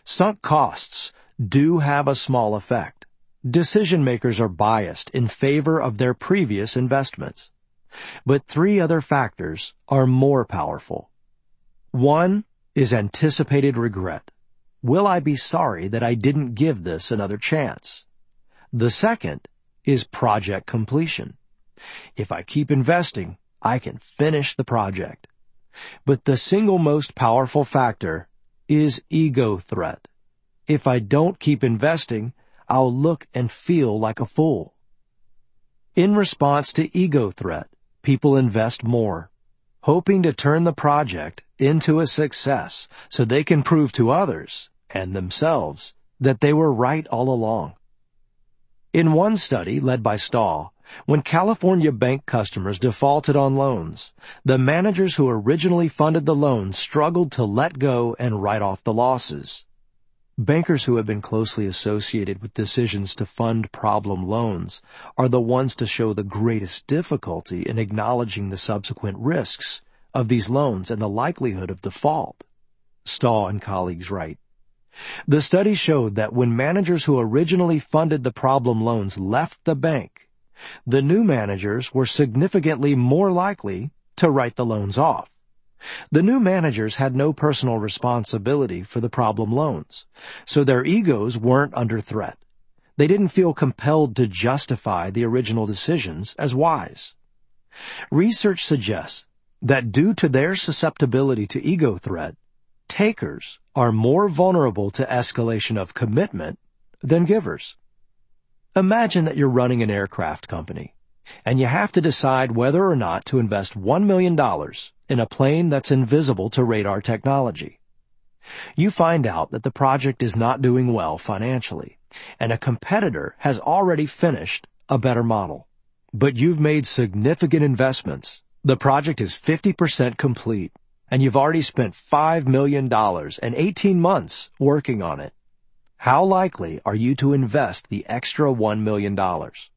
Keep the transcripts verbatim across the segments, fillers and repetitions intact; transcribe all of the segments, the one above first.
Sunk costs do have a small effect. Decision makers are biased in favor of their previous investments. But three other factors are more powerful. One is anticipated regret. Will I be sorry that I didn't give this another chance? The second is project completion. If I keep investing, I can finish the project. But the single most powerful factor is ego threat. If I don't keep investing, I'll look and feel like a fool. In response to ego threat, people invest more, hoping to turn the project into a success so they can prove to others and themselves that they were right all along. In one study led by Stahl, when California bank customers defaulted on loans, the managers who originally funded the loans struggled to let go and write off the losses. Bankers who have been closely associated with decisions to fund problem loans are the ones to show the greatest difficulty in acknowledging the subsequent risks of these loans and the likelihood of default. Stahl and colleagues write, the study showed that when managers who originally funded the problem loans left the bank, the new managers were significantly more likely to write the loans off. The new managers had no personal responsibility for the problem loans, so their egos weren't under threat. They didn't feel compelled to justify the original decisions as wise. Research suggests that due to their susceptibility to ego threat, takers are more vulnerable to escalation of commitment than givers. Imagine that you're running an aircraft company, and you have to decide whether or not to invest one million dollars in a plane that's invisible to radar technology. You find out that the project is not doing well financially, and a competitor has already finished a better model. But you've made significant investments. The project is fifty percent complete, and you've already spent five million dollars and eighteen months working on it. How likely are you to invest the extra one million dollars?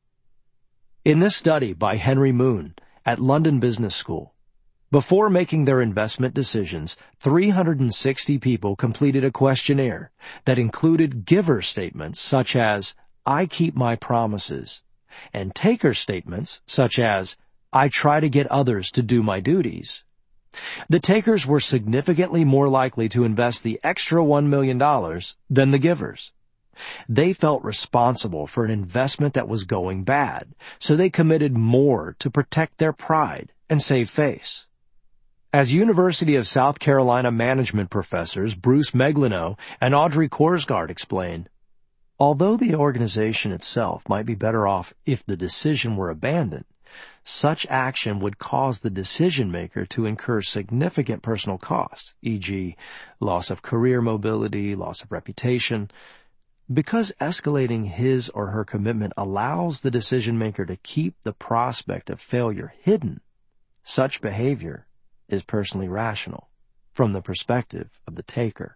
In this study by Henry Moon at London Business School, before making their investment decisions, three hundred sixty people completed a questionnaire that included giver statements such as, I keep my promises, and taker statements such as, I try to get others to do my duties. The takers were significantly more likely to invest the extra one million dollars than the givers. They felt responsible for an investment that was going bad, so they committed more to protect their pride and save face. As University of South Carolina management professors Bruce Meglino and Audrey Korsgaard explained, although the organization itself might be better off if the decision were abandoned, such action would cause the decision-maker to incur significant personal costs, for example, loss of career mobility, loss of reputation. Because escalating his or her commitment allows the decision-maker to keep the prospect of failure hidden, such behavior is personally rational from the perspective of the taker.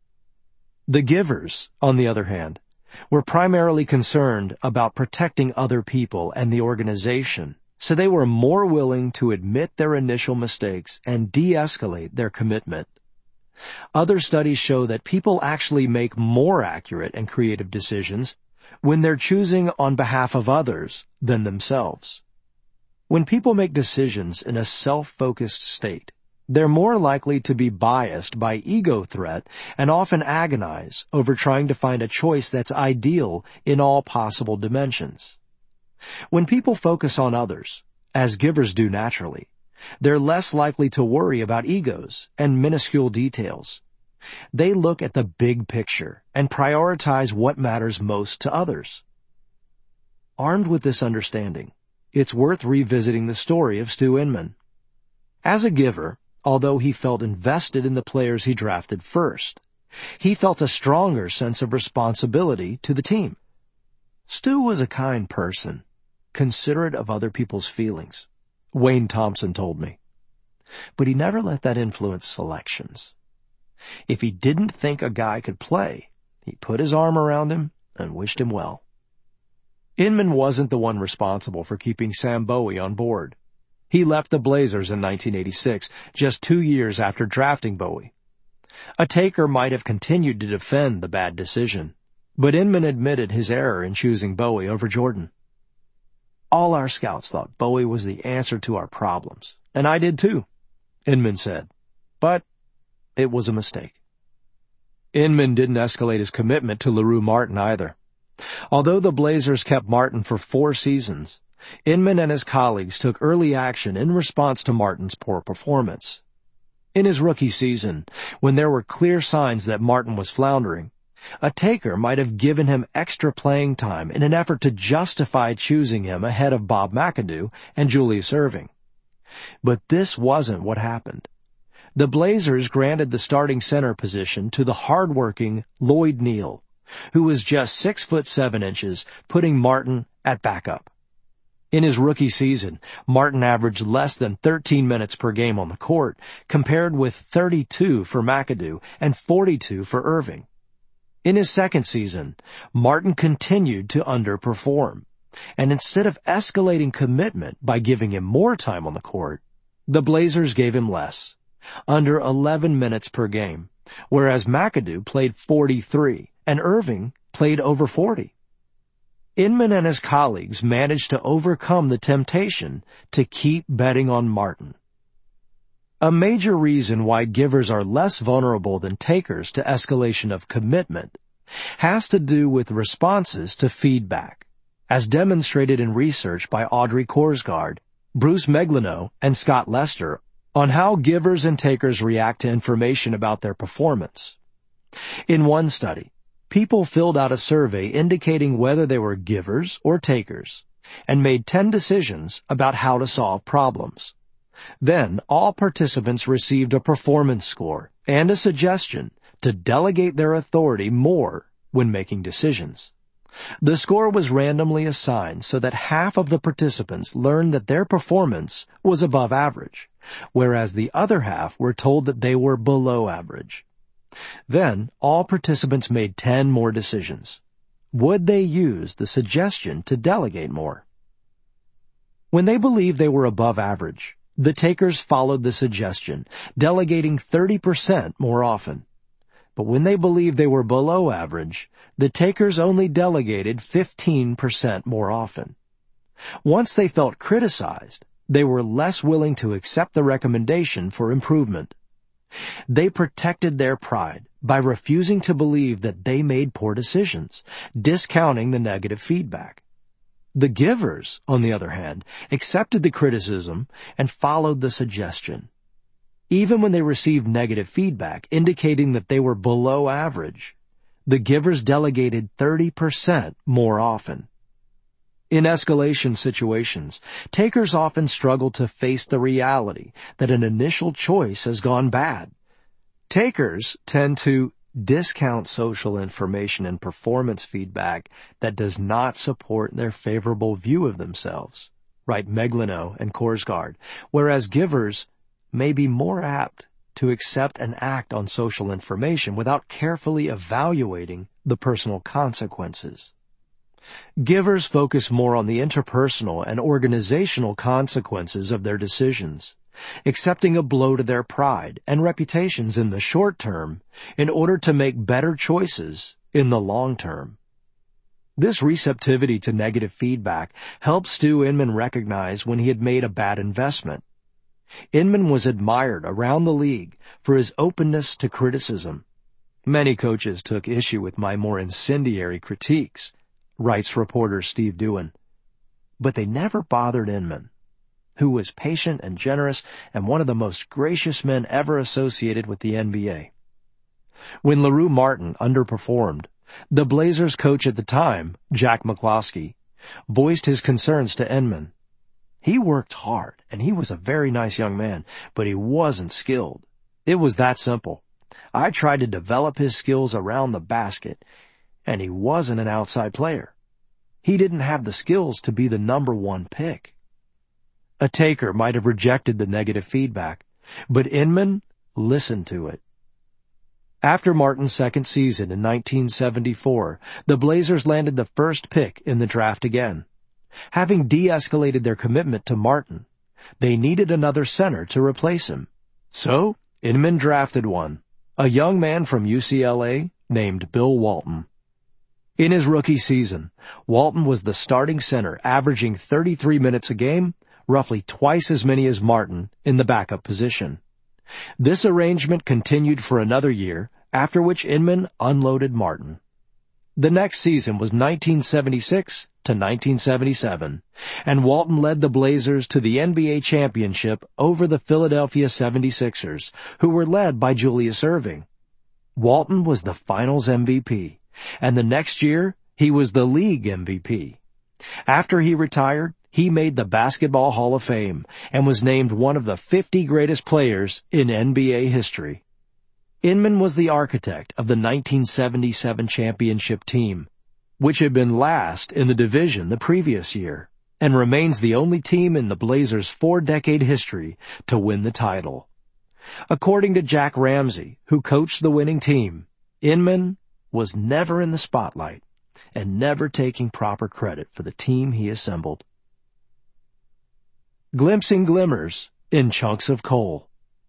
The givers, on the other hand, were primarily concerned about protecting other people and the organization, so they were more willing to admit their initial mistakes and de-escalate their commitment. Other studies show that people actually make more accurate and creative decisions when they're choosing on behalf of others than themselves. When people make decisions in a self-focused state, they're more likely to be biased by ego threat and often agonize over trying to find a choice that's ideal in all possible dimensions. When people focus on others, as givers do naturally, they're less likely to worry about egos and minuscule details. They look at the big picture and prioritize what matters most to others. Armed with this understanding, it's worth revisiting the story of Stu Inman. As a giver, although he felt invested in the players he drafted first, he felt a stronger sense of responsibility to the team. Stu was a kind person, considerate of other people's feelings, Wayne Thompson told me. But he never let that influence selections. If he didn't think a guy could play, he put his arm around him and wished him well. Inman wasn't the one responsible for keeping Sam Bowie on board. He left the Blazers in nineteen eighty-six, just two years after drafting Bowie. A taker might have continued to defend the bad decision, but Inman admitted his error in choosing Bowie over Jordan. "All our scouts thought Bowie was the answer to our problems, and I did too," Inman said. "But it was a mistake." Inman didn't escalate his commitment to LaRue Martin either. Although the Blazers kept Martin for four seasons, Inman and his colleagues took early action in response to Martin's poor performance. In his rookie season, when there were clear signs that Martin was floundering, a taker might have given him extra playing time in an effort to justify choosing him ahead of Bob McAdoo and Julius Erving. But this wasn't what happened. The Blazers granted the starting center position to the hard-working Lloyd Neal, who was just six foot seven inches, putting Martin at backup. In his rookie season, Martin averaged less than thirteen minutes per game on the court, compared with thirty-two for McAdoo and forty-two for Erving. In his second season, Martin continued to underperform, and instead of escalating commitment by giving him more time on the court, the Blazers gave him less, under eleven minutes per game, whereas McAdoo played forty-three and Erving played over forty. Inman and his colleagues managed to overcome the temptation to keep betting on Martin. A major reason why givers are less vulnerable than takers to escalation of commitment has to do with responses to feedback, as demonstrated in research by Audrey Korsgaard, Bruce Meglino, and Scott Lester on how givers and takers react to information about their performance. In one study, people filled out a survey indicating whether they were givers or takers and made ten decisions about how to solve problems. Then all participants received a performance score and a suggestion to delegate their authority more when making decisions. The score was randomly assigned so that half of the participants learned that their performance was above average, whereas the other half were told that they were below average. Then all participants made ten more decisions. Would they use the suggestion to delegate more? When they believed they were above average, the takers followed the suggestion, delegating thirty percent more often. But when they believed they were below average, the takers only delegated fifteen percent more often. Once they felt criticized, they were less willing to accept the recommendation for improvement. They protected their pride by refusing to believe that they made poor decisions, discounting the negative feedback. The givers, on the other hand, accepted the criticism and followed the suggestion. Even when they received negative feedback indicating that they were below average, the givers delegated thirty percent more often. In escalation situations, takers often struggle to face the reality that an initial choice has gone bad. Takers tend to discount social information and performance feedback that does not support their favorable view of themselves, write Meglino and Korsgaard, whereas givers may be more apt to accept and act on social information without carefully evaluating the personal consequences. Givers focus more on the interpersonal and organizational consequences of their decisions, accepting a blow to their pride and reputations in the short term in order to make better choices in the long term. This receptivity to negative feedback helped Stu Inman recognize when he had made a bad investment. Inman was admired around the league for his openness to criticism. Many coaches took issue with my more incendiary critiques, writes reporter Steve Dewan. But they never bothered Inman, who was patient and generous and one of the most gracious men ever associated with the N B A. When LaRue Martin underperformed, the Blazers coach at the time, Jack McCloskey, voiced his concerns to Inman. He worked hard, and he was a very nice young man, but he wasn't skilled. It was that simple. I tried to develop his skills around the basket, and he wasn't an outside player. He didn't have the skills to be the number one pick. A taker might have rejected the negative feedback, but Inman listened to it. After Martin's second season in nineteen seventy-four, the Blazers landed the first pick in the draft again. Having de-escalated their commitment to Martin, they needed another center to replace him. So, Inman drafted one, a young man from U C L A named Bill Walton. In his rookie season, Walton was the starting center, averaging thirty-three minutes a game, roughly twice as many as Martin in the backup position. This arrangement continued for another year, after which Inman unloaded Martin. The next season was nineteen seventy-six to nineteen seventy-seven, and Walton led the Blazers to the N B A championship over the Philadelphia seventy-sixers, who were led by Julius Erving. Walton was the Finals M V P, and the next year he was the league M V P. After he retired, he made the Basketball Hall of Fame and was named one of the fifty greatest players in N B A history. Inman was the architect of the nineteen seventy-seven championship team, which had been last in the division the previous year, and remains the only team in the Blazers' four-decade history to win the title. According to Jack Ramsey, who coached the winning team, Inman was never in the spotlight and never taking proper credit for the team he assembled. Glimpsing glimmers in chunks of coal.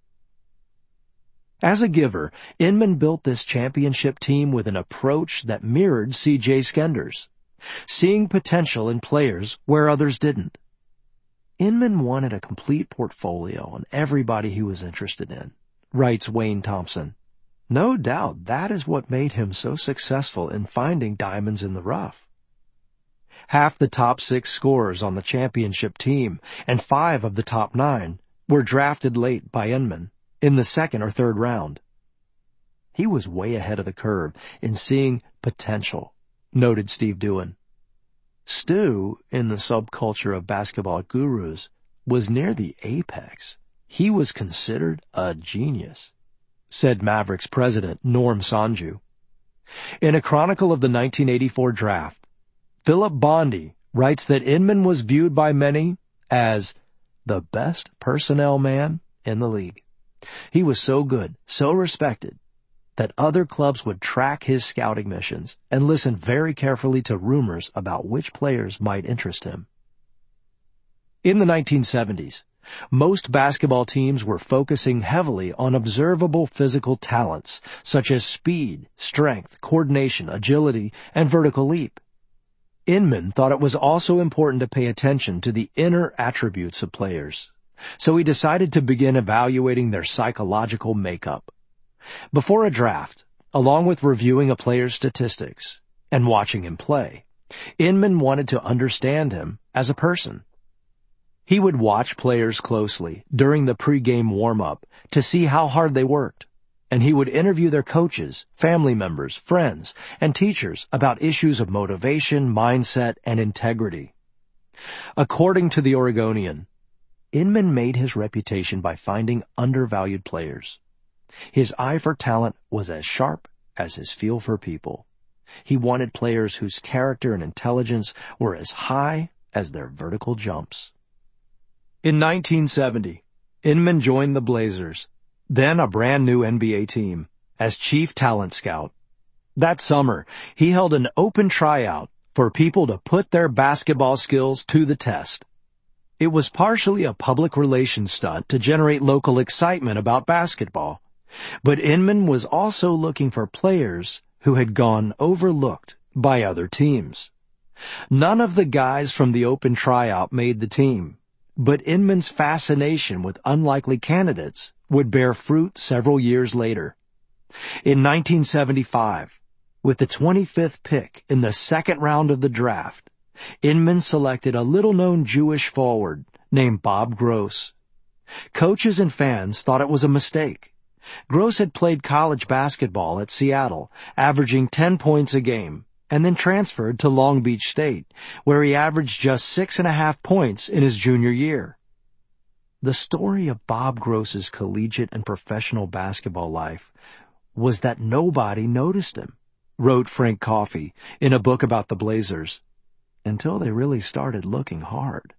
As a giver, Inman built this championship team with an approach that mirrored C J Skender's, seeing potential in players where others didn't. Inman wanted a complete portfolio on everybody he was interested in, writes Wayne Thompson. No doubt that is what made him so successful in finding diamonds in the rough. Half the top six scorers on the championship team and five of the top nine were drafted late by Inman, in the second or third round. He was way ahead of the curve in seeing potential, noted Steve Dewan. Stu, in the subculture of basketball gurus, was near the apex. He was considered a genius, said Mavericks president Norm Sanju. In a chronicle of the nineteen eighty-four draft, Philip Bondi writes that Inman was viewed by many as the best personnel man in the league. He was so good, so respected, that other clubs would track his scouting missions and listen very carefully to rumors about which players might interest him. In the nineteen seventies, most basketball teams were focusing heavily on observable physical talents such as speed, strength, coordination, agility, and vertical leap. Inman thought it was also important to pay attention to the inner attributes of players, so he decided to begin evaluating their psychological makeup. Before a draft, along with reviewing a player's statistics and watching him play, Inman wanted to understand him as a person. He would watch players closely during the pregame warm-up to see how hard they worked, and he would interview their coaches, family members, friends, and teachers about issues of motivation, mindset, and integrity. According to the Oregonian, Inman made his reputation by finding undervalued players. His eye for talent was as sharp as his feel for people. He wanted players whose character and intelligence were as high as their vertical jumps. In nineteen seventy, Inman joined the Blazers, then a brand new N B A team, as chief talent scout. That summer, he held an open tryout for people to put their basketball skills to the test. It was partially a public relations stunt to generate local excitement about basketball, but Inman was also looking for players who had gone overlooked by other teams. None of the guys from the open tryout made the team, but Inman's fascination with unlikely candidates would bear fruit several years later. In nineteen seventy-five, with the twenty-fifth pick in the second round of the draft, Inman selected a little-known Jewish forward named Bob Gross. Coaches and fans thought it was a mistake. Gross had played college basketball at Seattle, averaging ten points a game, and then transferred to Long Beach State, where he averaged just six and a half points in his junior year. The story of Bob Gross's collegiate and professional basketball life was that nobody noticed him, wrote Frank Coffey in a book about the Blazers, until they really started looking hard.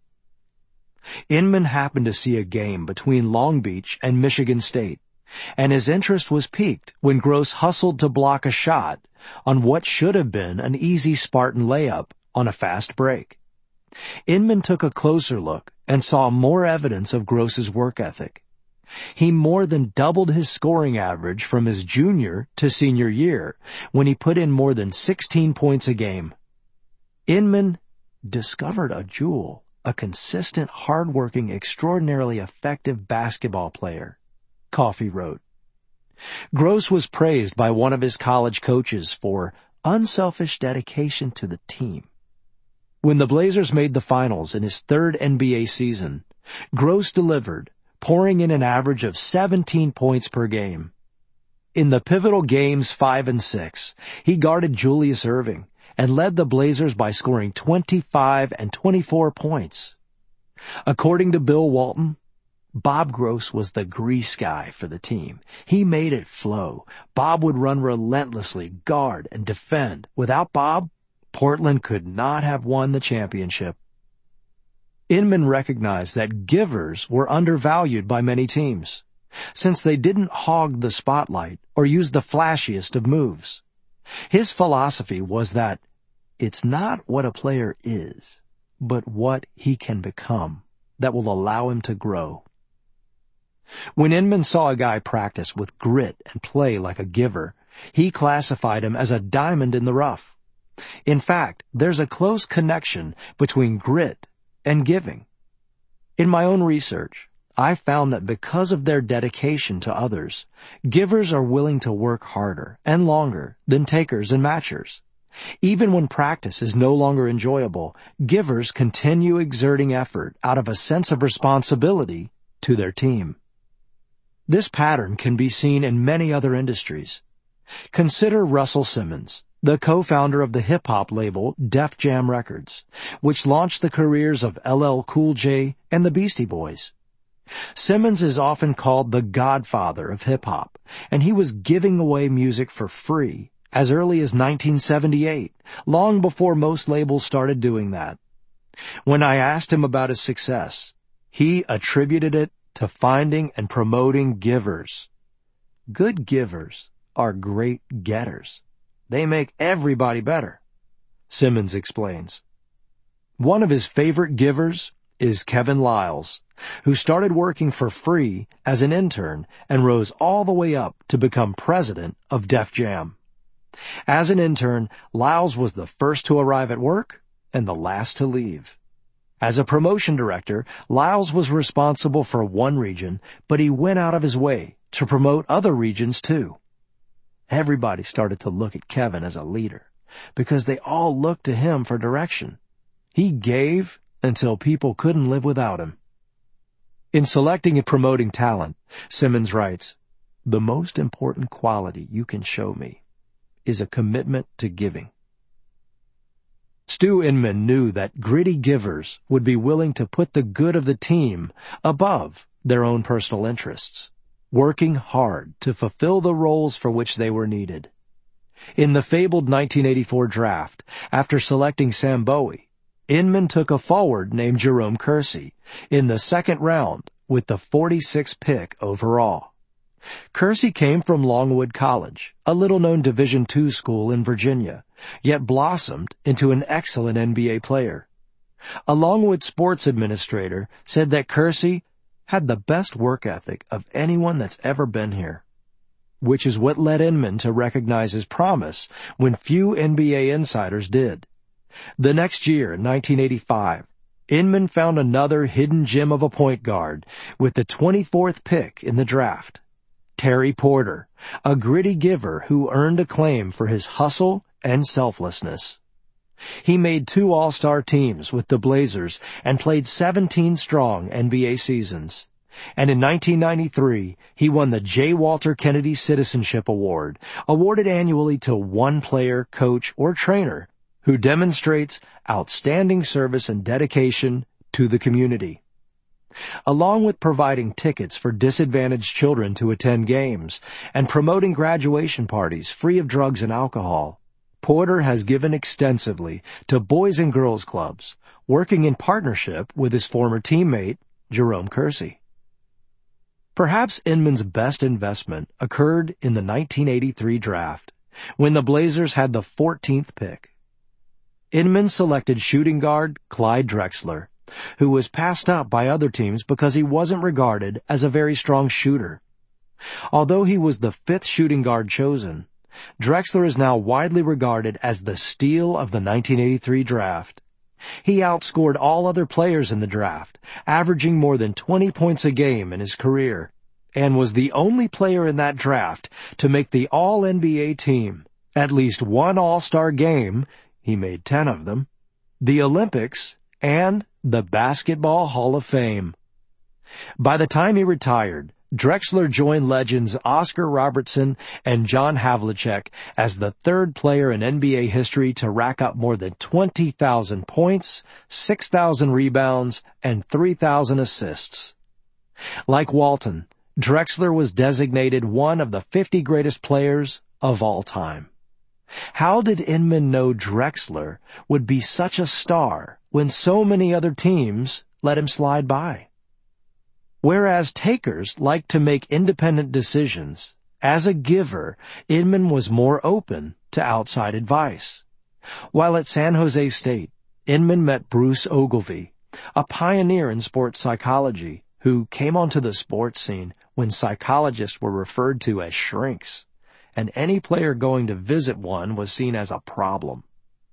Inman happened to see a game between Long Beach and Michigan State, and his interest was piqued when Gross hustled to block a shot on what should have been an easy Spartan layup on a fast break. Inman took a closer look and saw more evidence of Gross's work ethic. He more than doubled his scoring average from his junior to senior year when he put in more than sixteen points a game. Inman discovered a jewel, a consistent, hard-working, extraordinarily effective basketball player, Coffey wrote. Gross was praised by one of his college coaches for unselfish dedication to the team. When the Blazers made the finals in his third N B A season, Gross delivered, pouring in an average of seventeen points per game. In the pivotal games five and six, he guarded Julius Erving and led the Blazers by scoring twenty-five and twenty-four points. According to Bill Walton, Bob Gross was the grease guy for the team. He made it flow. Bob would run relentlessly, guard, and defend. Without Bob, Portland could not have won the championship. Inman recognized that givers were undervalued by many teams, since they didn't hog the spotlight or use the flashiest of moves. His philosophy was that it's not what a player is, but what he can become that will allow him to grow. When Inman saw a guy practice with grit and play like a giver, he classified him as a diamond in the rough. In fact, there's a close connection between grit and giving. In my own research, I found that because of their dedication to others, givers are willing to work harder and longer than takers and matchers. Even when practice is no longer enjoyable, givers continue exerting effort out of a sense of responsibility to their team. This pattern can be seen in many other industries. Consider Russell Simmons, the co-founder of the hip-hop label Def Jam Records, which launched the careers of L L Cool J and the Beastie Boys. Simmons is often called the godfather of hip-hop, and he was giving away music for free as early as nineteen seventy-eight, long before most labels started doing that. When I asked him about his success, he attributed it to finding and promoting givers. Good givers are great getters. They make everybody better, Simmons explains. One of his favorite givers is Kevin Liles, who started working for free as an intern and rose all the way up to become president of Def Jam. As an intern, Liles was the first to arrive at work and the last to leave. As a promotion director, Liles was responsible for one region, but he went out of his way to promote other regions too. Everybody started to look at Kevin as a leader because they all looked to him for direction. He gave until people couldn't live without him. In selecting and promoting talent, Simmons writes, "The most important quality you can show me is a commitment to giving." Stu Inman knew that gritty givers would be willing to put the good of the team above their own personal interests, working hard to fulfill the roles for which they were needed. In the fabled nineteen eighty-four draft, after selecting Sam Bowie, Inman took a forward named Jerome Kersey in the second round with the forty-sixth pick overall. Kersey came from Longwood College, a little-known Division two school in Virginia, yet blossomed into an excellent N B A player. A Longwood sports administrator said that Kersey had the best work ethic of anyone that's ever been here, which is what led Inman to recognize his promise when few N B A insiders did. The next year, in nineteen eighty-five, Inman found another hidden gem of a point guard with the twenty-fourth pick in the draft. Terry Porter, a gritty giver who earned acclaim for his hustle and selflessness. He made two All-Star teams with the Blazers and played seventeen strong N B A seasons. And in nineteen ninety-three, he won the J. Walter Kennedy Citizenship Award, awarded annually to one player, coach, or trainer who demonstrates outstanding service and dedication to the community. Along with providing tickets for disadvantaged children to attend games and promoting graduation parties free of drugs and alcohol, Porter has given extensively to boys and girls clubs, working in partnership with his former teammate, Jerome Kersey. Perhaps Inman's best investment occurred in the nineteen eighty-three draft, when the Blazers had the fourteenth pick. Inman selected shooting guard Clyde Drexler, who was passed up by other teams because he wasn't regarded as a very strong shooter. Although he was the fifth shooting guard chosen, Drexler is now widely regarded as the steal of the nineteen eighty-three draft. He outscored all other players in the draft, averaging more than twenty points a game in his career, and was the only player in that draft to make the All N B A team, at least one All-Star game, he made ten of them, the Olympics, and the Basketball Hall of Fame. By the time he retired, Drexler joined legends Oscar Robertson and John Havlicek as the third player in N B A history to rack up more than twenty thousand points, six thousand rebounds, and three thousand assists. Like Walton, Drexler was designated one of the fifty greatest players of all time. How did Inman know Drexler would be such a star when so many other teams let him slide by? Whereas takers like to make independent decisions, as a giver, Inman was more open to outside advice. While at San Jose State, Inman met Bruce Ogilvie, a pioneer in sports psychology who came onto the sports scene when psychologists were referred to as shrinks, and any player going to visit one was seen as a problem.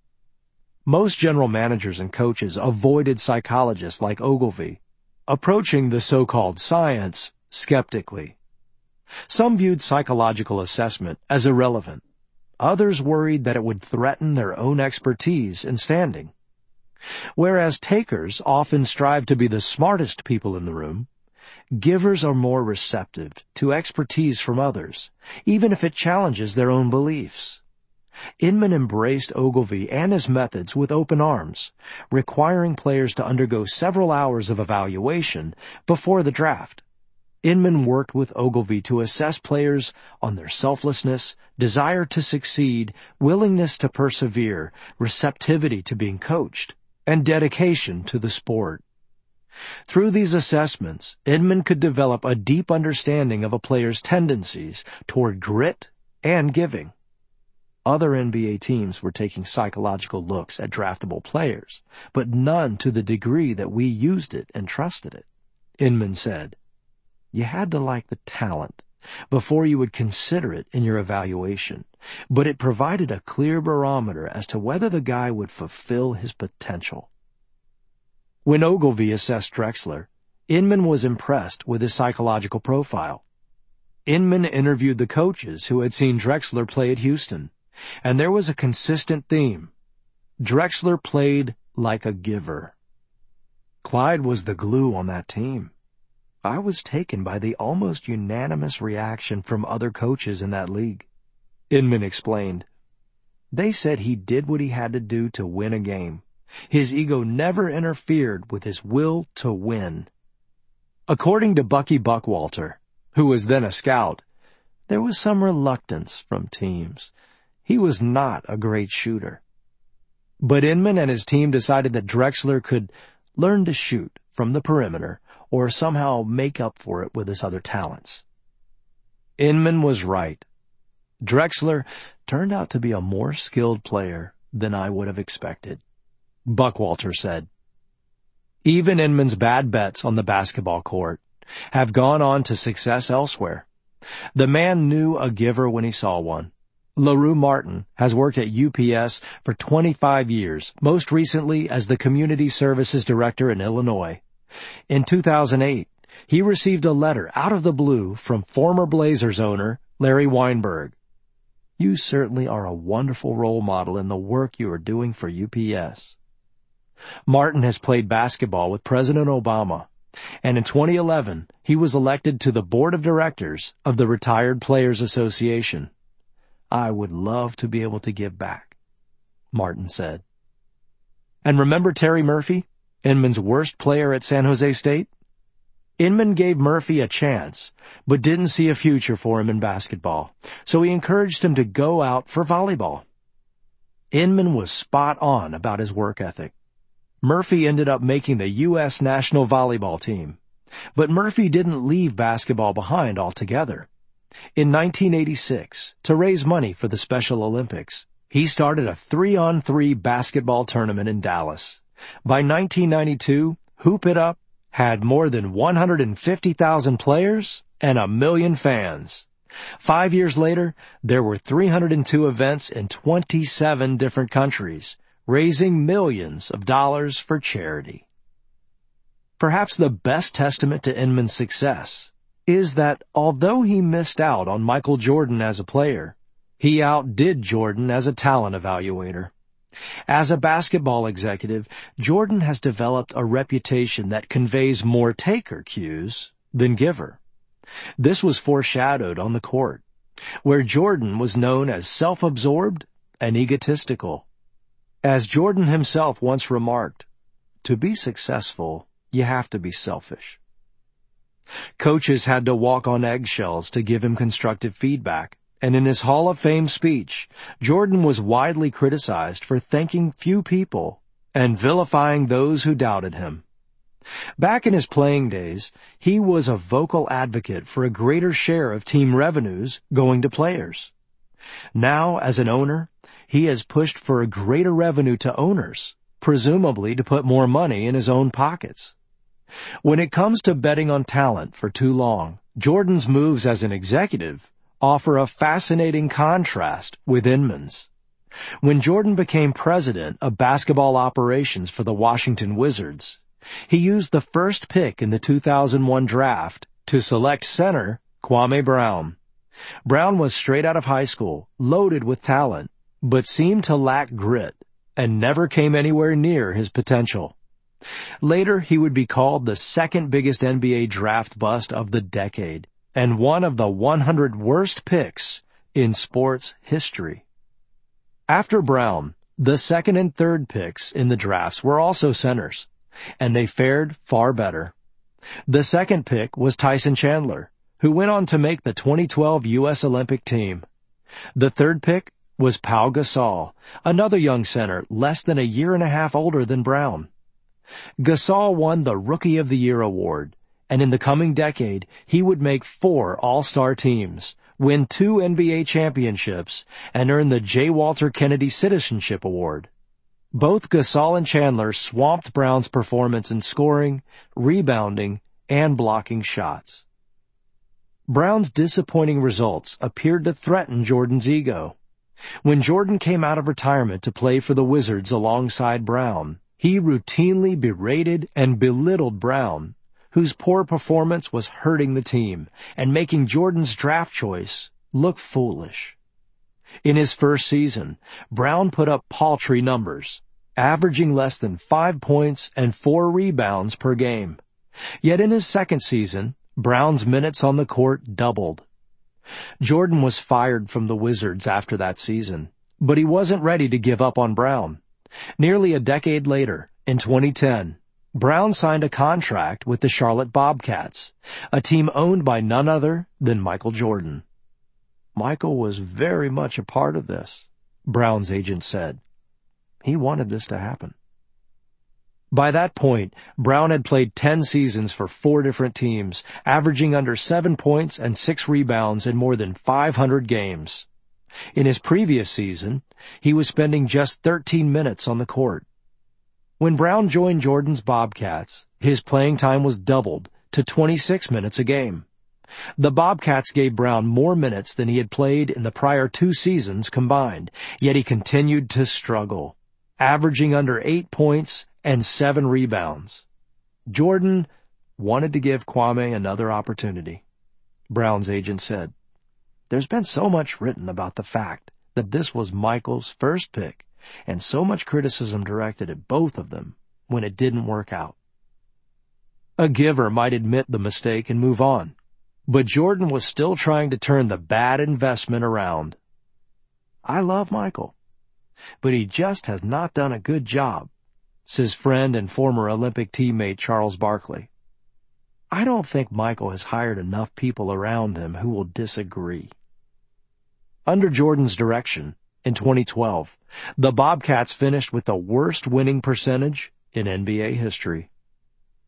Most general managers and coaches avoided psychologists like Ogilvie, approaching the so-called science skeptically. Some viewed psychological assessment as irrelevant. Others worried that it would threaten their own expertise and standing. Whereas takers often strive to be the smartest people in the room, givers are more receptive to expertise from others, even if it challenges their own beliefs. Inman embraced Ogilvie and his methods with open arms, requiring players to undergo several hours of evaluation before the draft. Inman worked with Ogilvie to assess players on their selflessness, desire to succeed, willingness to persevere, receptivity to being coached, and dedication to the sport. Through these assessments, Inman could develop a deep understanding of a player's tendencies toward grit and giving. Other N B A teams were taking psychological looks at draftable players, but none to the degree that we used it and trusted it. Inman said, "You had to like the talent before you would consider it in your evaluation, but it provided a clear barometer as to whether the guy would fulfill his potential." When Ogilvie assessed Drexler, Inman was impressed with his psychological profile. Inman interviewed the coaches who had seen Drexler play at Houston, and there was a consistent theme. Drexler played like a giver. Clyde was the glue on that team. I was taken by the almost unanimous reaction from other coaches in that league. Inman explained. They said he did what he had to do to win a game. His ego never interfered with his will to win. According to Bucky Buckwalter, who was then a scout, there was some reluctance from teams. He was not a great shooter. But Inman and his team decided that Drexler could learn to shoot from the perimeter or somehow make up for it with his other talents. Inman was right. Drexler turned out to be a more skilled player than I would have expected. Buckwalter said, even Inman's bad bets on the basketball court have gone on to success elsewhere. The man knew a giver when he saw one. LaRue Martin has worked at U P S for twenty-five years, most recently as the Community Services Director in Illinois. In two thousand eight, he received a letter out of the blue from former Blazers owner Larry Weinberg. You certainly are a wonderful role model in the work you are doing for U P S. Martin has played basketball with President Obama, and in twenty eleven, he was elected to the board of directors of the Retired Players Association. I would love to be able to give back, Martin said. And remember Terry Murphy, Inman's worst player at San Jose State? Inman gave Murphy a chance, but didn't see a future for him in basketball, so he encouraged him to go out for volleyball. Inman was spot on about his work ethic. Murphy ended up making the U S national volleyball team, but Murphy didn't leave basketball behind altogether. In nineteen eighty-six, to raise money for the Special Olympics, he started a three-on-three basketball tournament in Dallas, By nineteen ninety-two, Hoop It Up had more than one hundred fifty thousand players and a million fans. Five years later, there were three hundred two events in twenty-seven different countries, raising millions of dollars for charity. Perhaps the best testament to Inman's success is that although he missed out on Michael Jordan as a player, he outdid Jordan as a talent evaluator. As a basketball executive, Jordan has developed a reputation that conveys more taker cues than giver. This was foreshadowed on the court, where Jordan was known as self-absorbed and egotistical. As Jordan himself once remarked, to be successful, you have to be selfish. Coaches had to walk on eggshells to give him constructive feedback, and in his Hall of Fame speech, Jordan was widely criticized for thanking few people and vilifying those who doubted him. Back in his playing days, he was a vocal advocate for a greater share of team revenues going to players. Now, as an owner, he has pushed for a greater revenue to owners, presumably to put more money in his own pockets. When it comes to betting on talent for too long, Jordan's moves as an executive offer a fascinating contrast with Inman's. When Jordan became president of basketball operations for the Washington Wizards, he used the first pick in the two thousand one draft to select center Kwame Brown. Brown was straight out of high school, loaded with talent, but seemed to lack grit and never came anywhere near his potential. Later, he would be called the second biggest N B A draft bust of the decade and one of the one hundred worst picks in sports history. After Brown, the second and third picks in the drafts were also centers, and they fared far better. The second pick was Tyson Chandler, who went on to make the twenty twelve U S Olympic team. The third pick was Pau Gasol, another young center less than a year and a half older than Brown. Gasol won the Rookie of the Year award, and in the coming decade, he would make four All-Star teams, win two N B A championships, and earn the J. Walter Kennedy Citizenship Award. Both Gasol and Chandler swamped Brown's performance in scoring, rebounding, and blocking shots. Brown's disappointing results appeared to threaten Jordan's ego. When Jordan came out of retirement to play for the Wizards alongside Brown, he routinely berated and belittled Brown, whose poor performance was hurting the team and making Jordan's draft choice look foolish. In his first season, Brown put up paltry numbers, averaging less than five points and four rebounds per game. Yet in his second season, Brown's minutes on the court doubled. Jordan was fired from the Wizards after that season, but he wasn't ready to give up on Brown. Nearly a decade later, in twenty ten, Brown signed a contract with the Charlotte Bobcats, a team owned by none other than Michael Jordan. Michael was very much a part of this, Brown's agent said. He wanted this to happen. By that point, Brown had played ten seasons for four different teams, averaging under seven points and six rebounds in more than five hundred games. In his previous season, he was spending just thirteen minutes on the court. When Brown joined Jordan's Bobcats, his playing time was doubled to twenty-six minutes a game. The Bobcats gave Brown more minutes than he had played in the prior two seasons combined, yet he continued to struggle, averaging under eight points and seven rebounds. Jordan wanted to give Kwame another opportunity. Brown's agent said, "There's been so much written about the fact that this was Michael's first pick, and so much criticism directed at both of them when it didn't work out." A giver might admit the mistake and move on, but Jordan was still trying to turn the bad investment around. "I love Michael, but he just has not done a good job," says friend and former Olympic teammate Charles Barkley. "I don't think Michael has hired enough people around him who will disagree." Under Jordan's direction, in twenty twelve, the Bobcats finished with the worst winning percentage in N B A history.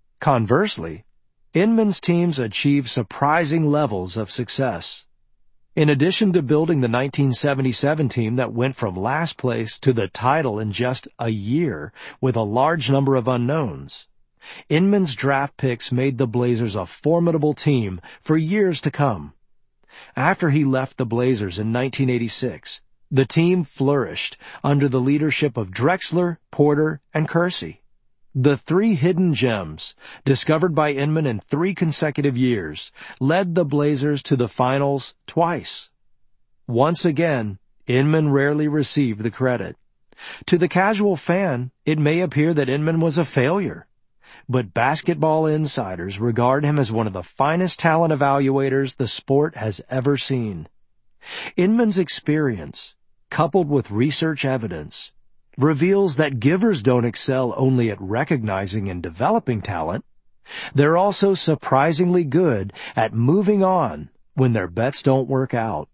Conversely, Inman's teams achieved surprising levels of success. In addition to building the nineteen seventy-seven team that went from last place to the title in just a year with a large number of unknowns, Inman's draft picks made the Blazers a formidable team for years to come. After he left the Blazers in nineteen eighty-six, the team flourished under the leadership of Drexler, Porter, and Kersey. The three hidden gems, discovered by Inman in three consecutive years, led the Blazers to the finals twice. Once again, Inman rarely received the credit. To the casual fan, it may appear that Inman was a failure, but basketball insiders regard him as one of the finest talent evaluators the sport has ever seen. Inman's experience, coupled with research evidence, reveals that givers don't excel only at recognizing and developing talent. They're also surprisingly good at moving on when their bets don't work out.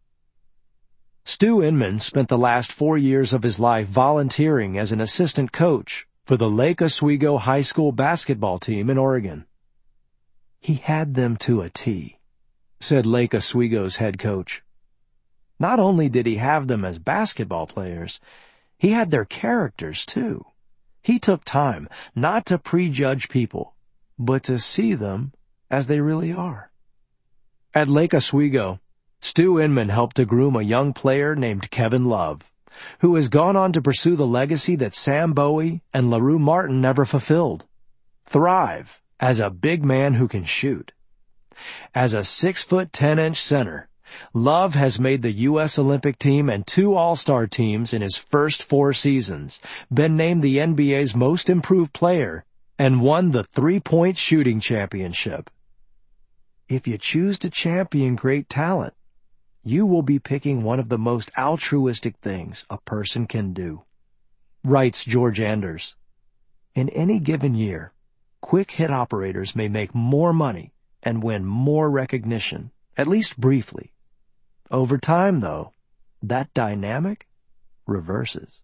Stu Inman spent the last four years of his life volunteering as an assistant coach for the Lake Oswego High School basketball team in Oregon. He had them to a T, said Lake Oswego's head coach. Not only did he have them as basketball players, he had their characters, too. He took time not to prejudge people, but to see them as they really are. At Lake Oswego, Stu Inman helped to groom a young player named Kevin Love, who has gone on to pursue the legacy that Sam Bowie and LaRue Martin never fulfilled: thrive as a big man who can shoot. As a six foot ten inch center, Love has made the U S Olympic team and two All-Star teams in his first four seasons, been named the N B A's most improved player, and won the three-point shooting championship. If you choose to champion great talent, you will be picking one of the most altruistic things a person can do. Writes George Anders. In any given year, quick hit operators may make more money and win more recognition, at least briefly. Over time, though, that dynamic reverses.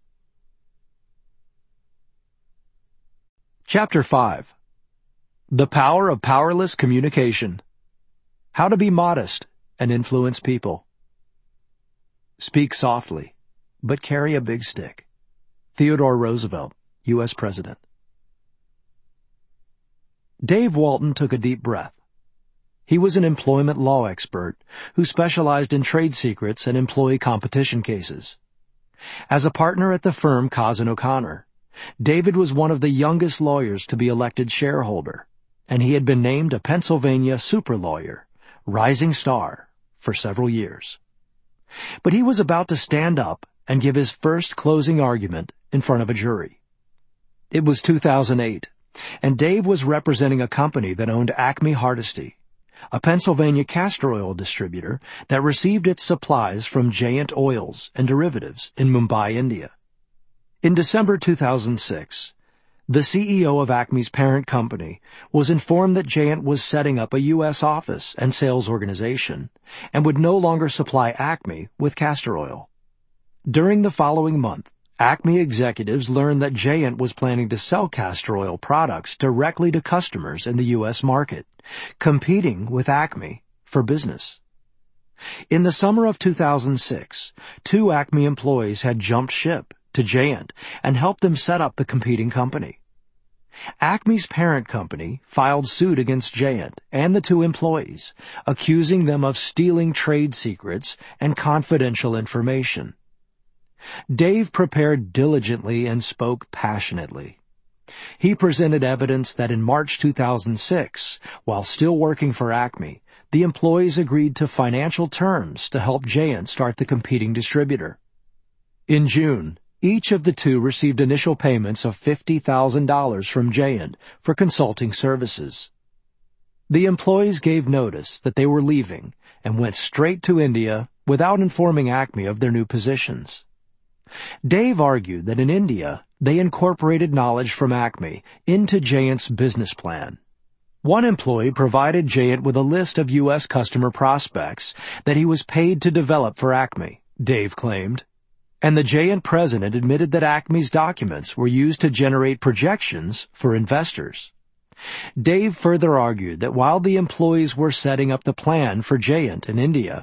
Chapter five. The Power of Powerless Communication. How to be modest and influence people. Speak softly, but carry a big stick. Theodore Roosevelt, U S President. Dave Walton took a deep breath. He was an employment law expert who specialized in trade secrets and employee competition cases. As a partner at the firm Cause and O'Connor, David was one of the youngest lawyers to be elected shareholder, and he had been named a Pennsylvania super lawyer, rising star, for several years. But he was about to stand up and give his first closing argument in front of a jury. It was two thousand eight, and Dave was representing a company that owned Acme Hardesty, a Pennsylvania castor oil distributor that received its supplies from Jayant Oils and Derivatives in Mumbai, India. In December two thousand six, the C E O of Acme's parent company was informed that Jayant was setting up a U S office and sales organization and would no longer supply Acme with castor oil. During the following month, Acme executives learned that Jayant was planning to sell castor oil products directly to customers in the U S market, competing with Acme for business. In the summer of two thousand six, two Acme employees had jumped ship to Jayant and helped them set up the competing company. Acme's parent company filed suit against Jayant and the two employees, accusing them of stealing trade secrets and confidential information. Dave prepared diligently and spoke passionately. He presented evidence that in March two thousand six, while still working for Acme, the employees agreed to financial terms to help Jayant start the competing distributor. In June, each of the two received initial payments of fifty thousand dollars from Jayant for consulting services. The employees gave notice that they were leaving and went straight to India without informing Acme of their new positions. Dave argued that in India, they incorporated knowledge from Acme into Jayant's business plan. One employee provided Jayant with a list of U S customer prospects that he was paid to develop for Acme, Dave claimed, and the Jayant president admitted that Acme's documents were used to generate projections for investors. Dave further argued that while the employees were setting up the plan for Jayant in India,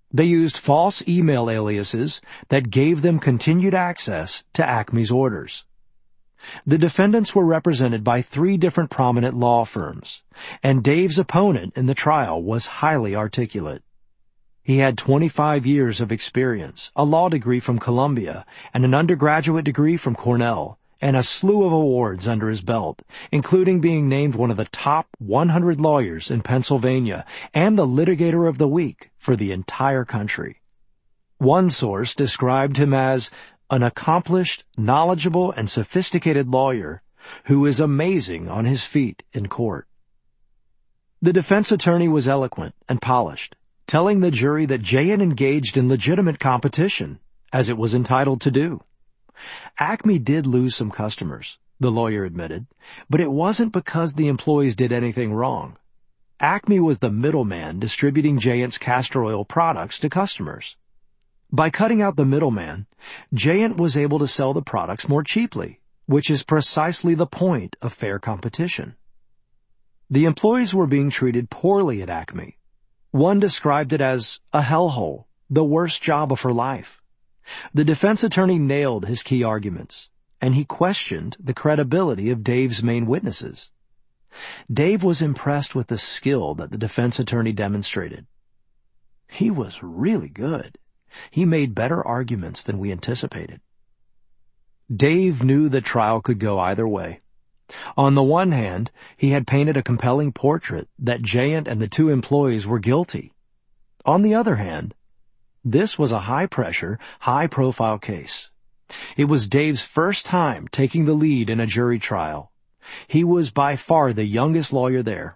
They used false email aliases that gave them continued access to Acme's orders. The defendants were represented by three different prominent law firms, and Dave's opponent in the trial was highly articulate. He had twenty-five years of experience, a law degree from Columbia, and an undergraduate degree from Cornell, and a slew of awards under his belt, including being named one of the top one hundred lawyers in Pennsylvania and the Litigator of the Week for the entire country. One source described him as an accomplished, knowledgeable, and sophisticated lawyer who is amazing on his feet in court. The defense attorney was eloquent and polished, telling the jury that Jayant engaged in legitimate competition, as it was entitled to do. Acme did lose some customers, the lawyer admitted, but it wasn't because the employees did anything wrong. Acme was the middleman distributing Jayant's castor oil products to customers. By cutting out the middleman, Jayant was able to sell the products more cheaply, which is precisely the point of fair competition. The employees were being treated poorly at Acme. One described it as a hellhole, the worst job of her life. The defense attorney nailed his key arguments, and he questioned the credibility of Dave's main witnesses. Dave was impressed with the skill that the defense attorney demonstrated. He was really good. He made better arguments than we anticipated. Dave knew the trial could go either way. On the one hand, he had painted a compelling portrait that Jayant and the two employees were guilty. On the other hand, this was a high-pressure, high-profile case. It was Dave's first time taking the lead in a jury trial. He was by far the youngest lawyer there.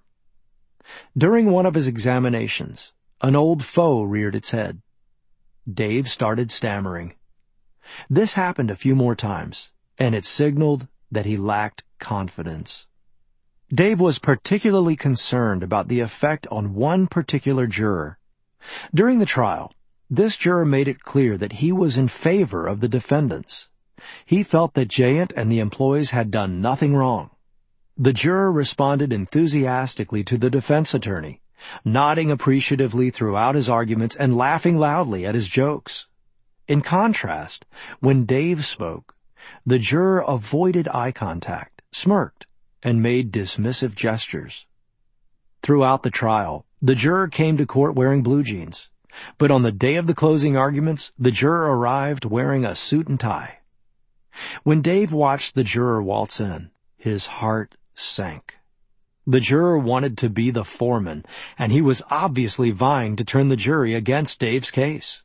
During one of his examinations, an old foe reared its head. Dave started stammering. This happened a few more times, and it signaled that he lacked confidence. Dave was particularly concerned about the effect on one particular juror. During the trial, this juror made it clear that he was in favor of the defendants. He felt that Jayant and the employees had done nothing wrong. The juror responded enthusiastically to the defense attorney, nodding appreciatively throughout his arguments and laughing loudly at his jokes. In contrast, when Dave spoke, the juror avoided eye contact, smirked, and made dismissive gestures. Throughout the trial, the juror came to court wearing blue jeans, but on the day of the closing arguments, the juror arrived wearing a suit and tie. When Dave watched the juror waltz in, his heart sank. The juror wanted to be the foreman, and he was obviously vying to turn the jury against Dave's case.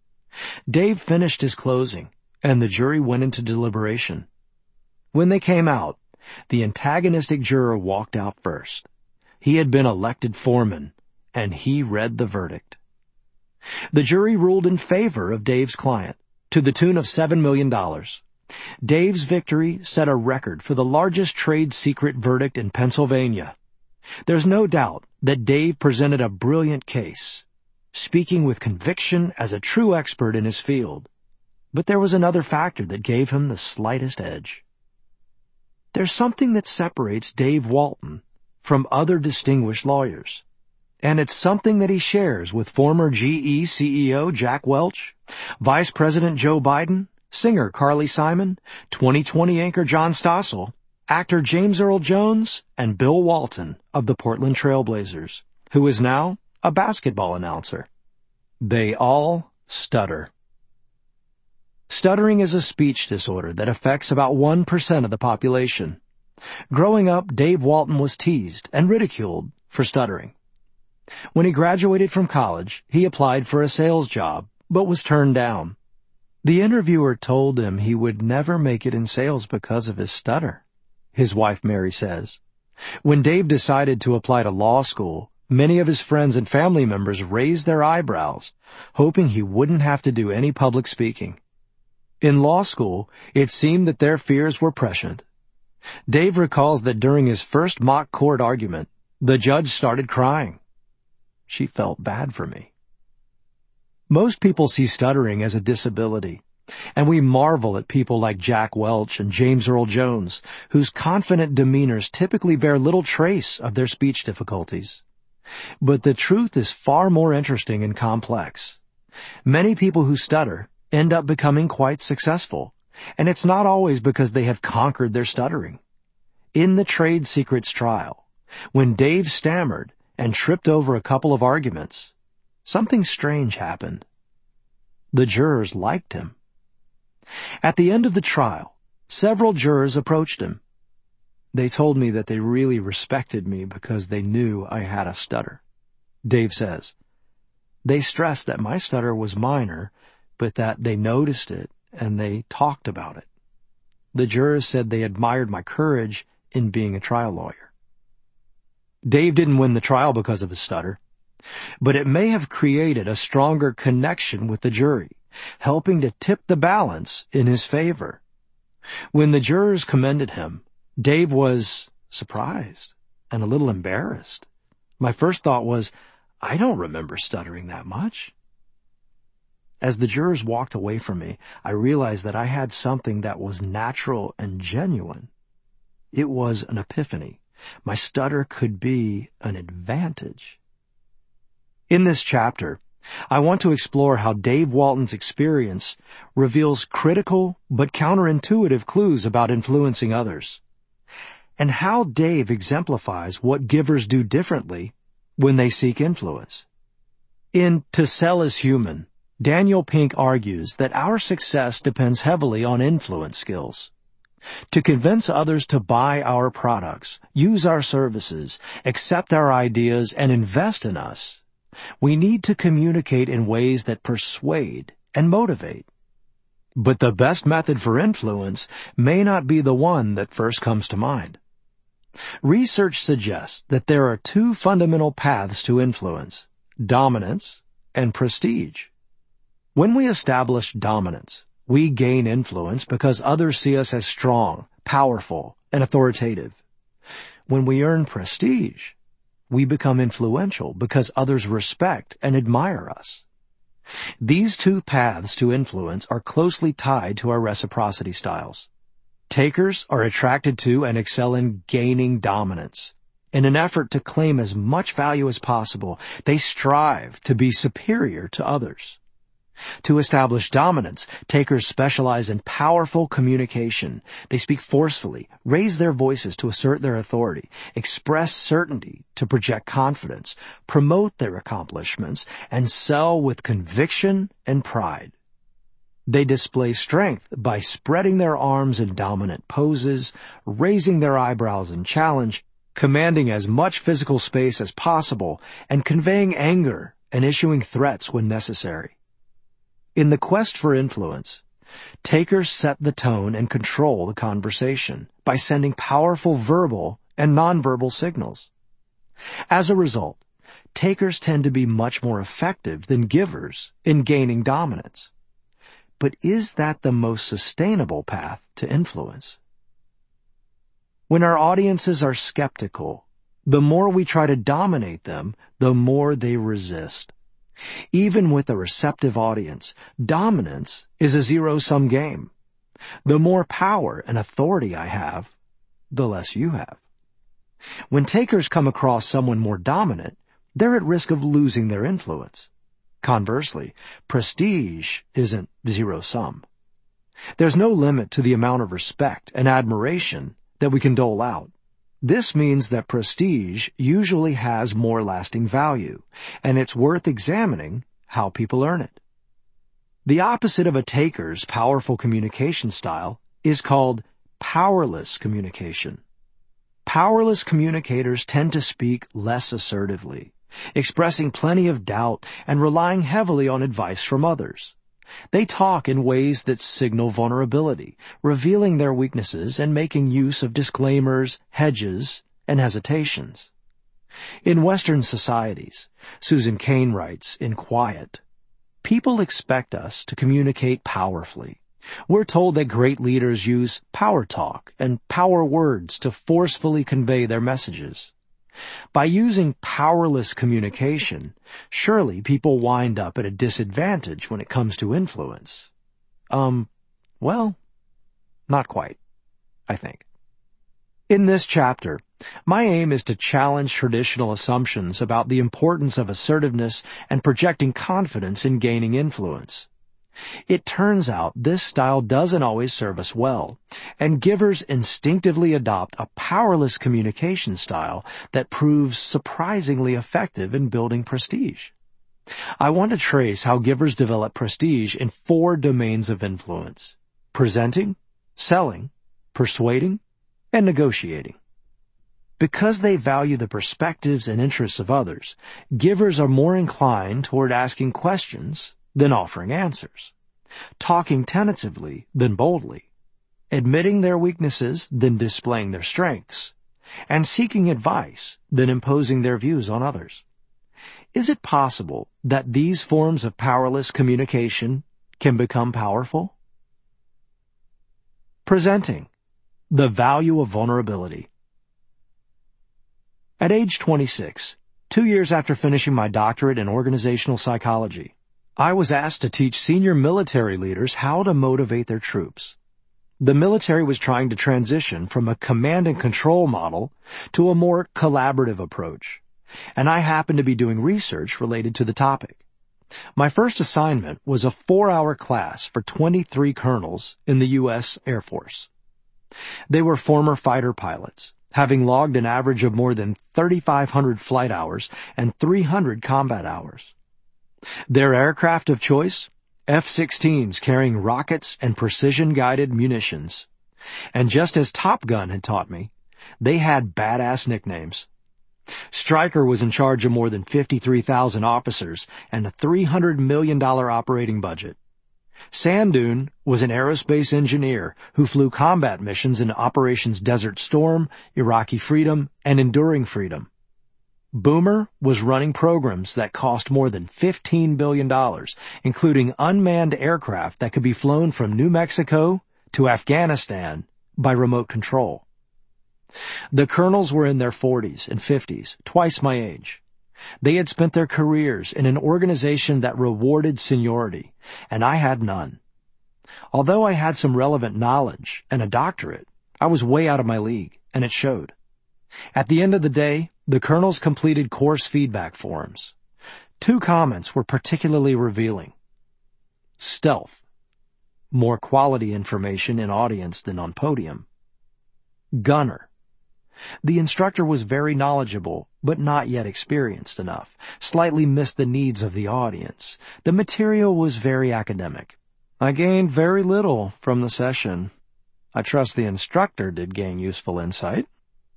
Dave finished his closing, and the jury went into deliberation. When they came out, the antagonistic juror walked out first. He had been elected foreman, and he read the verdict. The jury ruled in favor of Dave's client, to the tune of seven million dollars. Dave's victory set a record for the largest trade secret verdict in Pennsylvania. There's no doubt that Dave presented a brilliant case, speaking with conviction as a true expert in his field. But there was another factor that gave him the slightest edge. There's something that separates Dave Walton from other distinguished lawyers, and it's something that he shares with former G E C E O Jack Welch, Vice President Joe Biden, singer Carly Simon, twenty twenty anchor John Stossel, actor James Earl Jones, and Bill Walton of the Portland Trail Blazers, who is now a basketball announcer. They all stutter. Stuttering is a speech disorder that affects about one percent of the population. Growing up, Dave Walton was teased and ridiculed for stuttering. When he graduated from college, he applied for a sales job, but was turned down. The interviewer told him he would never make it in sales because of his stutter, his wife Mary says. When Dave decided to apply to law school, many of his friends and family members raised their eyebrows, hoping he wouldn't have to do any public speaking. In law school, it seemed that their fears were prescient. Dave recalls that during his first mock court argument, the judge started crying. She felt bad for me. Most people see stuttering as a disability, and we marvel at people like Jack Welch and James Earl Jones, whose confident demeanors typically bear little trace of their speech difficulties. But the truth is far more interesting and complex. Many people who stutter end up becoming quite successful, and it's not always because they have conquered their stuttering. In the trade secrets trial, when Dave stammered and tripped over a couple of arguments, something strange happened. The jurors liked him. At the end of the trial, several jurors approached him. They told me that they really respected me because they knew I had a stutter. Dave says, they stressed that my stutter was minor, but that they noticed it and they talked about it. The jurors said they admired my courage in being a trial lawyer. Dave didn't win the trial because of his stutter, but it may have created a stronger connection with the jury, helping to tip the balance in his favor. When the jurors commended him, Dave was surprised and a little embarrassed. My first thought was, I don't remember stuttering that much. As the jurors walked away from me, I realized that I had something that was natural and genuine. It was an epiphany. My stutter could be an advantage. In this chapter, I want to explore how Dave Walton's experience reveals critical but counterintuitive clues about influencing others, and how Dave exemplifies what givers do differently when they seek influence. In To Sell is Human, Daniel Pink argues that our success depends heavily on influence skills. To convince others to buy our products, use our services, accept our ideas, and invest in us, we need to communicate in ways that persuade and motivate. But the best method for influence may not be the one that first comes to mind. Research suggests that there are two fundamental paths to influence: dominance and prestige. When we establish dominance, we gain influence because others see us as strong, powerful, and authoritative. When we earn prestige, we become influential because others respect and admire us. These two paths to influence are closely tied to our reciprocity styles. Takers are attracted to and excel in gaining dominance. In an effort to claim as much value as possible, they strive to be superior to others. To establish dominance, takers specialize in powerful communication. They speak forcefully, raise their voices to assert their authority, express certainty to project confidence, promote their accomplishments, and sell with conviction and pride. They display strength by spreading their arms in dominant poses, raising their eyebrows in challenge, commanding as much physical space as possible, and conveying anger and issuing threats when necessary. In the quest for influence, takers set the tone and control the conversation by sending powerful verbal and nonverbal signals. As a result, takers tend to be much more effective than givers in gaining dominance. But is that the most sustainable path to influence? When our audiences are skeptical, the more we try to dominate them, the more they resist. Even with a receptive audience, dominance is a zero-sum game. The more power and authority I have, the less you have. When takers come across someone more dominant, they're at risk of losing their influence. Conversely, prestige isn't zero-sum. There's no limit to the amount of respect and admiration that we can dole out. This means that prestige usually has more lasting value, and it's worth examining how people earn it. The opposite of a taker's powerful communication style is called powerless communication. Powerless communicators tend to speak less assertively, expressing plenty of doubt and relying heavily on advice from others. They talk in ways that signal vulnerability, revealing their weaknesses and making use of disclaimers, hedges, and hesitations. In Western societies, Susan Cain writes in Quiet, people expect us to communicate powerfully. We're told that great leaders use power talk and power words to forcefully convey their messages. By using powerless communication, surely people wind up at a disadvantage when it comes to influence. Um, well, not quite, I think. In this chapter, My aim is to challenge traditional assumptions about the importance of assertiveness and projecting confidence in gaining influence. It turns out this style doesn't always serve us well, and givers instinctively adopt a powerless communication style that proves surprisingly effective in building prestige. I want to trace how givers develop prestige in four domains of influence: presenting, selling, persuading, and negotiating. Because they value the perspectives and interests of others, givers are more inclined toward asking questions than offering answers, talking tentatively than boldly, admitting their weaknesses than displaying their strengths, and seeking advice than imposing their views on others. Is it possible that these forms of powerless communication can become powerful? Presenting, the value of vulnerability. At age twenty-six, two years after finishing my doctorate in organizational psychology, I was asked to teach senior military leaders how to motivate their troops. The military was trying to transition from a command and control model to a more collaborative approach, and I happened to be doing research related to the topic. My first assignment was a four-hour class for twenty-three colonels in the U S Air Force. They were former fighter pilots, having logged an average of more than thirty-five hundred flight hours and three hundred combat hours. Their aircraft of choice? F sixteens carrying rockets and precision-guided munitions. And just as Top Gun had taught me, they had badass nicknames. Stryker was in charge of more than fifty-three thousand officers and a three hundred million dollars operating budget. Sand Dune was an aerospace engineer who flew combat missions in Operations Desert Storm, Iraqi Freedom, and Enduring Freedom. Boomer was running programs that cost more than fifteen billion dollars, including unmanned aircraft that could be flown from New Mexico to Afghanistan by remote control. The colonels were in their forties and fifties, twice my age. They had spent their careers in an organization that rewarded seniority, and I had none. Although I had some relevant knowledge and a doctorate, I was way out of my league, and it showed. At the end of the day, the colonels completed course feedback forms. Two comments were particularly revealing. Stealth. More quality information in audience than on podium. Gunner. The instructor was very knowledgeable, but not yet experienced enough, slightly missed the needs of the audience. The material was very academic. I gained very little from the session. I trust the instructor did gain useful insight.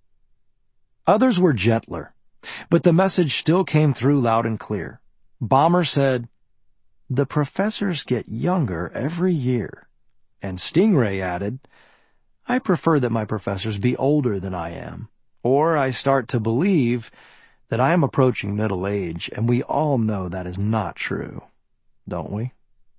Others were gentler, but the message still came through loud and clear. Bomber said, "The professors get younger every year." And Stingray added, "I prefer that my professors be older than I am, or I start to believe that I am approaching middle age, and we all know that is not true, don't we?"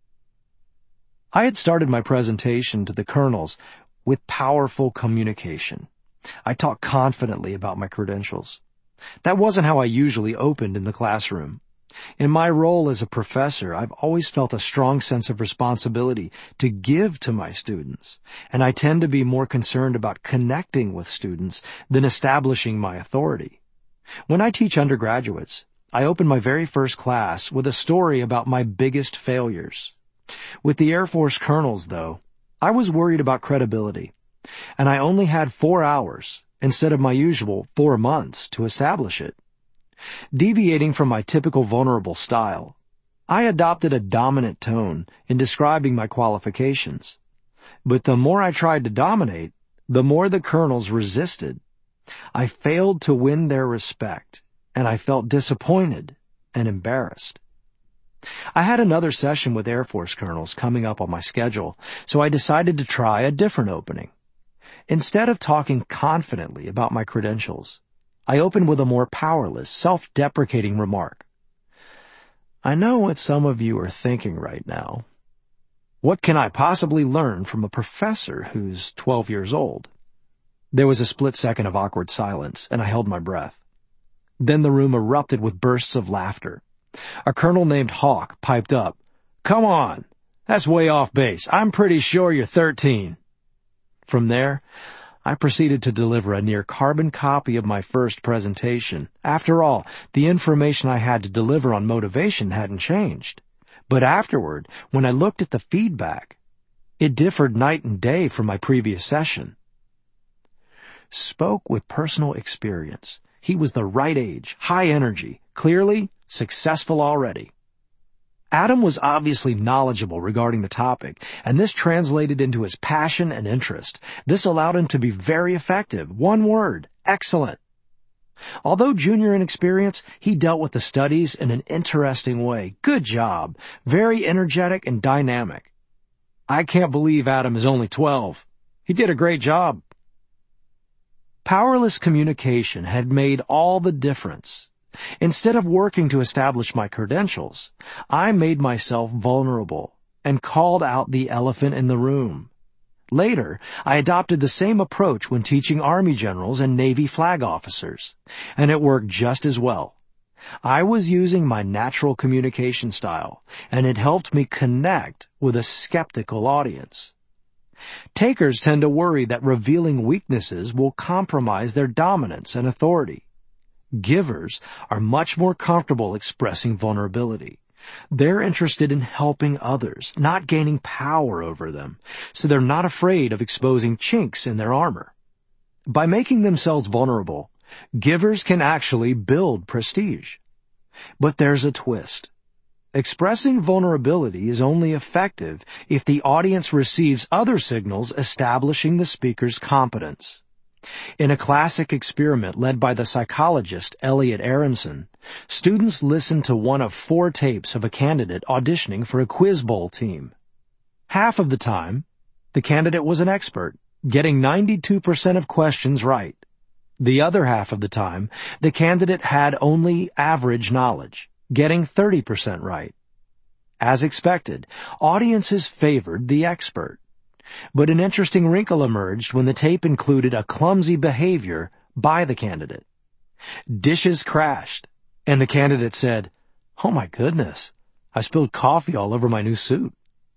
I had started my presentation to the colonels with powerful communication. I talked confidently about my credentials. That wasn't how I usually opened in the classroom. In my role as a professor, I've always felt a strong sense of responsibility to give to my students, and I tend to be more concerned about connecting with students than establishing my authority. When I teach undergraduates, I open my very first class with a story about my biggest failures. With the Air Force colonels, though, I was worried about credibility, and I only had four hours instead of my usual four months to establish it. Deviating from my typical vulnerable style, I adopted a dominant tone in describing my qualifications. But the more I tried to dominate, the more the colonels resisted. I failed to win their respect, and I felt disappointed and embarrassed. I had another session with Air Force colonels coming up on my schedule, so I decided to try a different opening. Instead of talking confidently about my credentials, I opened with a more powerless, self-deprecating remark. I know what some of you are thinking right now. What can I possibly learn from a professor who's twelve years old? There was a split second of awkward silence, and I held my breath. Then the room erupted with bursts of laughter. A colonel named Hawk piped up, "Come on, that's way off base. I'm pretty sure you're thirteen. From there, I proceeded to deliver a near carbon copy of my first presentation. After all, the information I had to deliver on motivation hadn't changed. But afterward, when I looked at the feedback, it differed night and day from my previous session. Spoke with personal experience. He was the right age, high energy, clearly successful already. Adam was obviously knowledgeable regarding the topic, and this translated into his passion and interest. This allowed him to be very effective. One word, excellent. Although junior in experience, he dealt with the studies in an interesting way. Good job. Very energetic and dynamic. I can't believe Adam is only twelve. He did a great job. Powerless communication had made all the difference. Instead of working to establish my credentials, I made myself vulnerable and called out the elephant in the room. Later, I adopted the same approach when teaching Army generals and Navy flag officers, and it worked just as well. I was using my natural communication style, and it helped me connect with a skeptical audience. Takers tend to worry that revealing weaknesses will compromise their dominance and authority. Givers are much more comfortable expressing vulnerability. They're interested in helping others, not gaining power over them, so they're not afraid of exposing chinks in their armor. By making themselves vulnerable, givers can actually build prestige. But there's a twist. Expressing vulnerability is only effective if the audience receives other signals establishing the speaker's competence. In a classic experiment led by the psychologist Elliot Aronson, students listened to one of four tapes of a candidate auditioning for a quiz bowl team. Half of the time, the candidate was an expert, getting ninety-two percent of questions right. The other half of the time, the candidate had only average knowledge, getting thirty percent right. As expected, audiences favored the expert. But an interesting wrinkle emerged when the tape included a clumsy behavior by the candidate. Dishes crashed, and the candidate said, "Oh my goodness, I spilled coffee all over my new suit."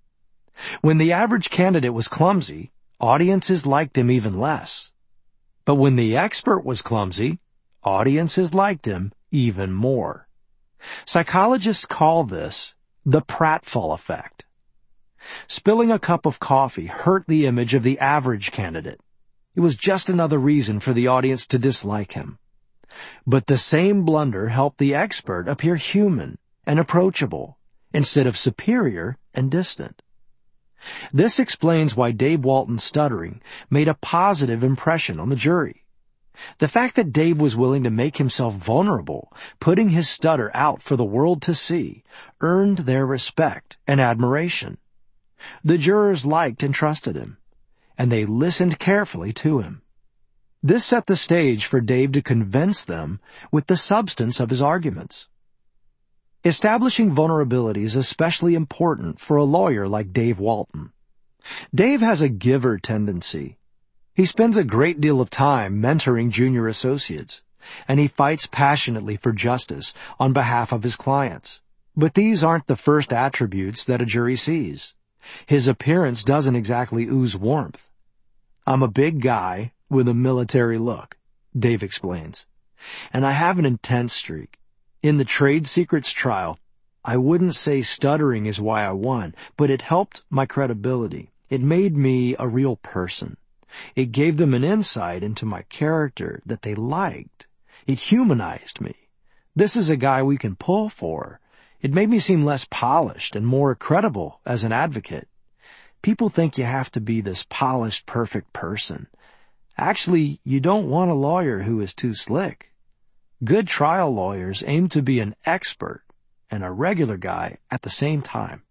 When the average candidate was clumsy, audiences liked him even less. But when the expert was clumsy, audiences liked him even more. Psychologists call this the pratfall effect. Spilling a cup of coffee hurt the image of the average candidate. It was just another reason for the audience to dislike him. But the same blunder helped the expert appear human and approachable instead of superior and distant. This explains why Dave Walton's stuttering made a positive impression on the jury. The fact that Dave was willing to make himself vulnerable, putting his stutter out for the world to see, earned their respect and admiration. The jurors liked and trusted him, and they listened carefully to him. This set the stage for Dave to convince them with the substance of his arguments. Establishing vulnerability is especially important for a lawyer like Dave Walton. Dave has a giver tendency. He spends a great deal of time mentoring junior associates, and he fights passionately for justice on behalf of his clients. But these aren't the first attributes that a jury sees. His appearance doesn't exactly ooze warmth. "I'm a big guy with a military look," Dave explains, "and I have an intense streak. In the trade secrets trial, I wouldn't say stuttering is why I won, but it helped my credibility. It made me a real person. It gave them an insight into my character that they liked. It humanized me. This is a guy we can pull for. It made me seem less polished and more credible as an advocate. People think you have to be this polished, perfect person. Actually, you don't want a lawyer who is too slick. Good trial lawyers aim to be an expert and a regular guy at the same time."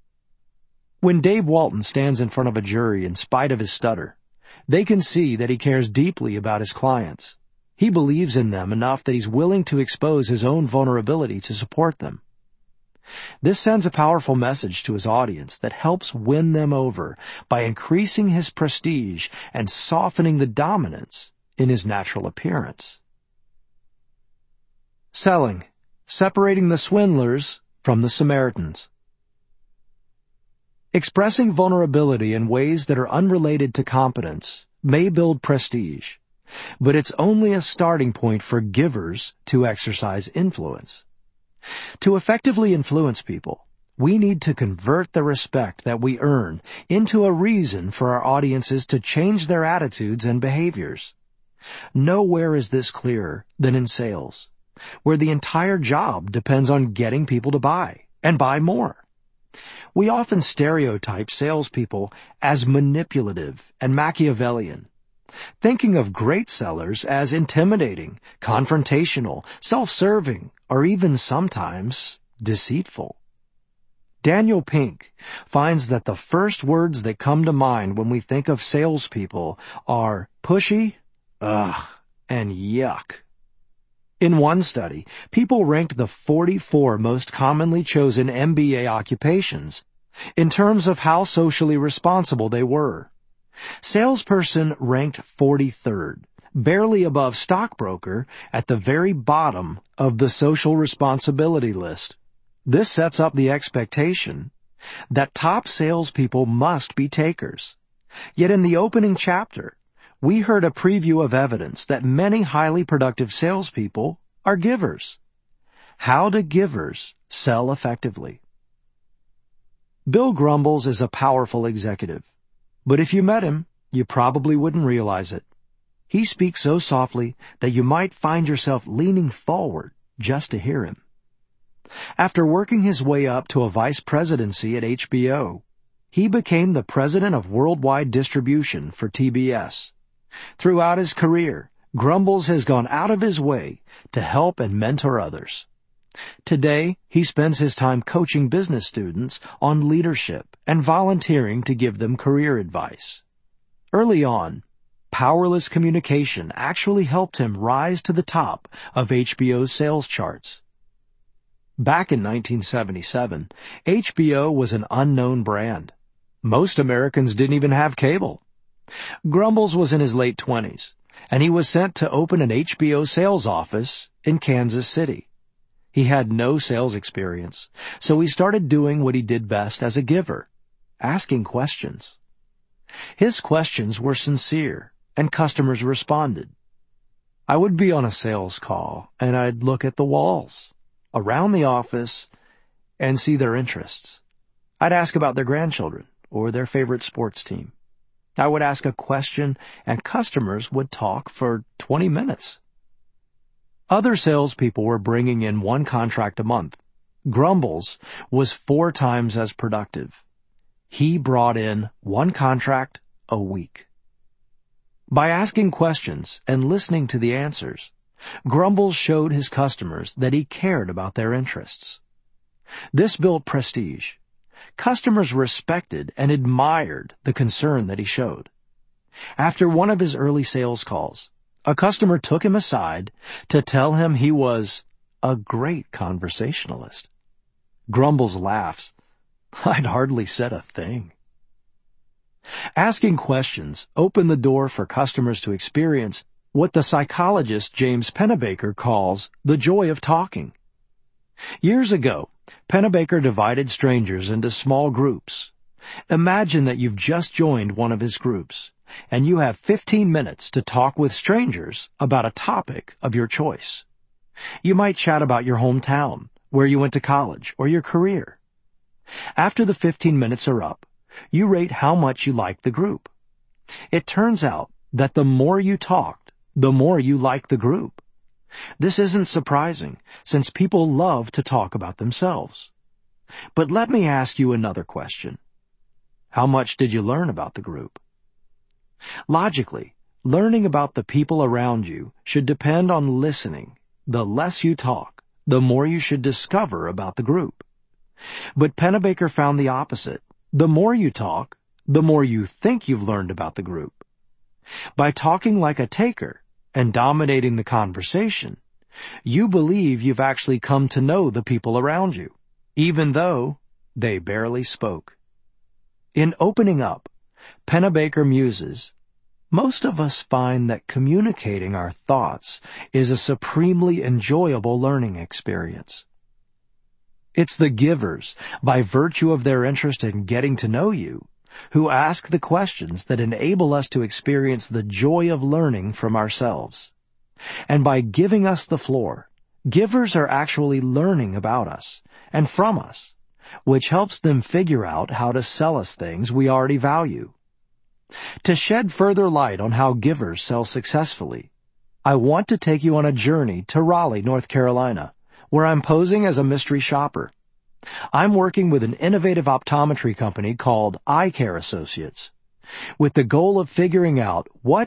When Dave Walton stands in front of a jury in spite of his stutter, they can see that he cares deeply about his clients. He believes in them enough that he's willing to expose his own vulnerability to support them. This sends a powerful message to his audience that helps win them over by increasing his prestige and softening the dominance in his natural appearance. Selling, separating the swindlers from the Samaritans. Expressing vulnerability in ways that are unrelated to competence may build prestige, but it's only a starting point for givers to exercise influence. To effectively influence people, we need to convert the respect that we earn into a reason for our audiences to change their attitudes and behaviors. Nowhere is this clearer than in sales, where the entire job depends on getting people to buy, and buy more. We often stereotype salespeople as manipulative and Machiavellian, thinking of great sellers as intimidating, confrontational, self-serving, or even sometimes deceitful. Daniel Pink finds that the first words that come to mind when we think of salespeople are pushy, ugh, and yuck. In one study, people ranked the forty-four most commonly chosen M B A occupations in terms of how socially responsible they were. Salesperson ranked forty-third, barely above stockbroker at the very bottom of the social responsibility list. This sets up the expectation that top salespeople must be takers. Yet in the opening chapter, we heard a preview of evidence that many highly productive salespeople are givers. How do givers sell effectively? Bill Grumbles is a powerful executive, but if you met him, you probably wouldn't realize it. He speaks so softly that you might find yourself leaning forward just to hear him. After working his way up to a vice presidency at H B O, he became the president of worldwide distribution for T B S. Throughout his career, Grumbles has gone out of his way to help and mentor others. Today, he spends his time coaching business students on leadership and volunteering to give them career advice. Early on, powerless communication actually helped him rise to the top of H B O's sales charts. Back in nineteen seventy-seven, H B O was an unknown brand. Most Americans didn't even have cable. Grumbles was in his late twenties, and he was sent to open an H B O sales office in Kansas City. He had no sales experience, so he started doing what he did best as a giver, asking questions. His questions were sincere, and customers responded. I would be on a sales call, and I'd look at the walls around the office and see their interests. I'd ask about their grandchildren or their favorite sports team. I would ask a question, and customers would talk for twenty minutes. Other salespeople were bringing in one contract a month. Grumbles was four times as productive. He brought in one contract a week. By asking questions and listening to the answers, Grumbles showed his customers that he cared about their interests. This built prestige. Customers respected and admired the concern that he showed. After one of his early sales calls, a customer took him aside to tell him he was a great conversationalist. Grumbles laughs. I'd hardly said a thing. Asking questions opened the door for customers to experience what the psychologist James Pennebaker calls the joy of talking. Years ago, Pennebaker divided strangers into small groups. Imagine that you've just joined one of his groups, and you have fifteen minutes to talk with strangers about a topic of your choice. You might chat about your hometown, where you went to college, or your career. After the fifteen minutes are up, you rate how much you liked the group. It turns out that the more you talked, the more you liked the group. This isn't surprising, since people love to talk about themselves. But let me ask you another question. How much did you learn about the group? Logically, learning about the people around you should depend on listening. The less you talk, the more you should discover about the group. But Pennebaker found the opposite. The more you talk, the more you think you've learned about the group. By talking like a taker and dominating the conversation, you believe you've actually come to know the people around you, even though they barely spoke. In opening up, Pennebaker muses, most of us find that communicating our thoughts is a supremely enjoyable learning experience. It's the givers, by virtue of their interest in getting to know you, who ask the questions that enable us to experience the joy of learning from ourselves. And by giving us the floor, givers are actually learning about us and from us, which helps them figure out how to sell us things we already value. To shed further light on how givers sell successfully, I want to take you on a journey to Raleigh, North Carolina, where I'm posing as a mystery shopper. I'm working with an innovative optometry company called Eye Care Associates, with the goal of figuring out what